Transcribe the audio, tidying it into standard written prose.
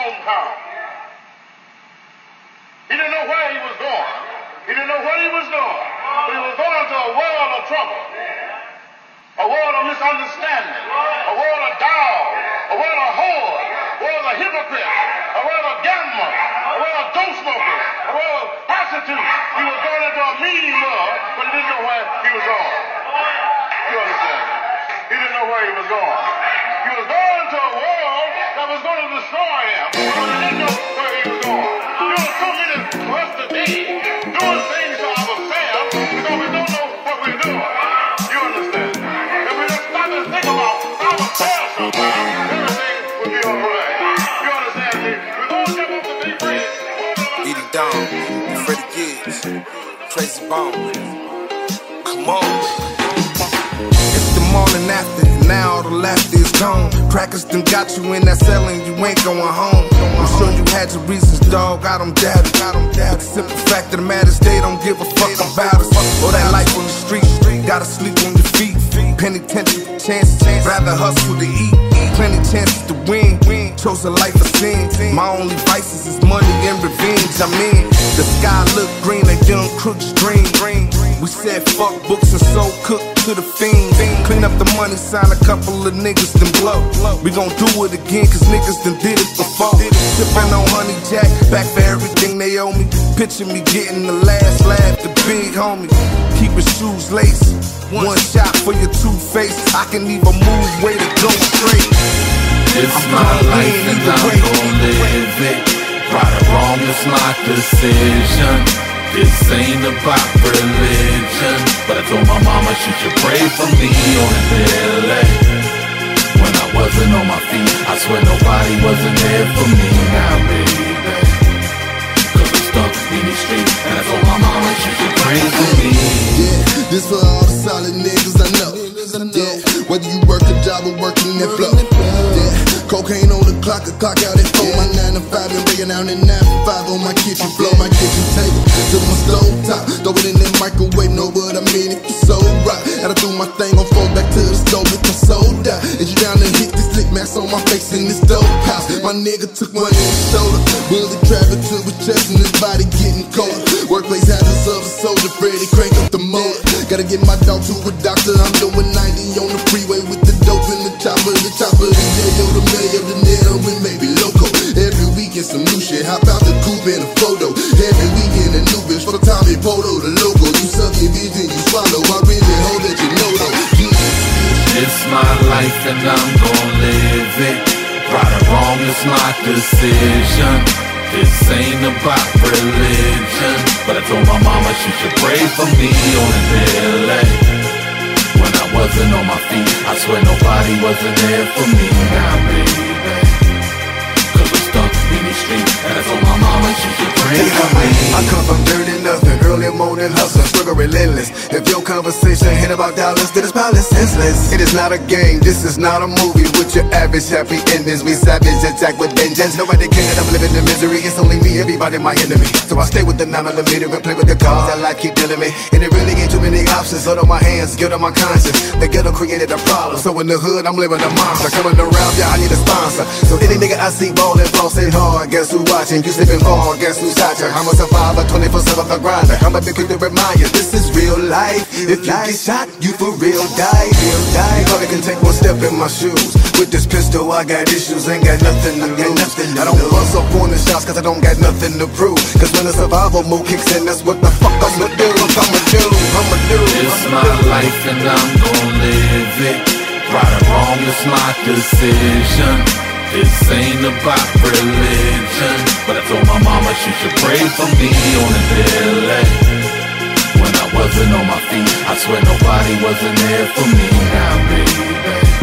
hometown. He didn't know where he was going. He didn't know what he was doing. But he was going to a world of trouble. A world of misunderstanding. A world of doubt. A world of whore. A world of hypocrites. A world of gamblers. A world of dope smokers. A world of prostitutes. He was going into a mean world, but he didn't know where he was going. You understand? He didn't know where he was going. He was going to a world that was going to destroy him, but he didn't know where he was going. There are so many of us today doing things to ourselves because we don't know what we're doing. You understand? If we just stop and think about ourselves sometimes, everything will be all right. You understand me? We're going to jump off the big bridge. Edie Dawn, Freddie Gibbs, Tracy Bone. Come on. It's the morning after, now all the laughter is gone. Crackers done got you in that cell and you ain't going home. I'm sure you had your reasons, dog, I don't doubt it. The simple fact of the matter is they don't give a fuck about us. Or that life on the street, gotta sleep on your feet. Penitentiary chances, rather hustle to eat. Plenty chances to win, chose a life of sin. My only vices is money and revenge. I'm in, the sky look green, a young crook's dream. We said fuck books and sold cook to the fiends. Clean up the money, sign a couple of niggas, then blow. We gon' do it again, cause niggas done did it before. Sippin' on honey jack, back for everything they owe me. Picture me getting the last laugh, the big homie. Keep his shoes laced, one shot for your two-face. I can even move, way to go straight. It's my life and I'm gon' live it. Right or wrong, it's my decision. This ain't about religion, but I told my mama she should pray for me on a daily. When I wasn't on my feet, I swear nobody wasn't there for me now, baby. Cause I'm stuck in these streets, and I told my mama she should pray for me. Yeah, this for all the solid niggas I know. Yeah, whether you work a job or working that flow. Yeah, cocaine on the clock, a clock out at 4. My 9 to 5 and breaking down at 9 to 5 on my kitchen floor, my kitchen table. To my stove top, throw it in that microwave, know what I mean, it's so right. And I threw my thing on fold back to the stove with the soda. Is you down to hit this lick mask on my face in this dope house? My nigga took one in his shoulder, bullet traveled to his chest and his body getting colder. Workplace hazards of a soldier, Freddy crank up the motor. Gotta get my dog to a doctor, I'm doing 90 on the freeway with the dope in the chopper, the yayo, the mayo, the nail, and maybe loco. Every weekend some new shit, hop out the coupe in a photo. Every weekend a new bitch for Tommy Polo, the logo. You suck your bitch and you swallow, I really hope that you know though. It's my life and I'm gon' live it. Right or wrong, it's my decision. This ain't about religion, but I told my mama she should pray for me on a daily. When I wasn't on my feet, I swear nobody wasn't there for me now, baby. Cause I'm stuck in these streets, and I told my mama she should pray for me. I come from dirty nothing, early morning hustle, struggle relentless. If your conversation ain't about dollars, then it's probably senseless. It is not a game, this is not a movie with your average happy endings. We savage attack with vengeance. Nobody cares that I'm living in misery, it's only me, everybody my enemy. So I stay with the 9mm and play with the cards that life keep dealing me. And it really ain't too many options, blood on my hands, guilt on my conscience. The ghetto created a problem, so in the hood I'm living a monster. Coming around, yeah, I need a sponsor. So any nigga I see ballin', flossin' hard, guess who watching? You slippin' far, guess who's watching? I'm a survivor, 24/7 the grinder. I'm a big quick to remind you, this is real life. If you get shot, you for real die. Nobody can take one step in my shoes. With this pistol, I got issues, ain't got nothing to lose. I don't bust up on the shots, cause I don't got nothing to prove. Cause when the survival mode kicks in, that's what the fuck I'ma do. It's my life and I'm gon' live it. Right or wrong, it's my decision. This ain't about religion, but I told my mama she should pray for me on a daily. When I wasn't on my feet, I swear nobody wasn't there for me now, baby.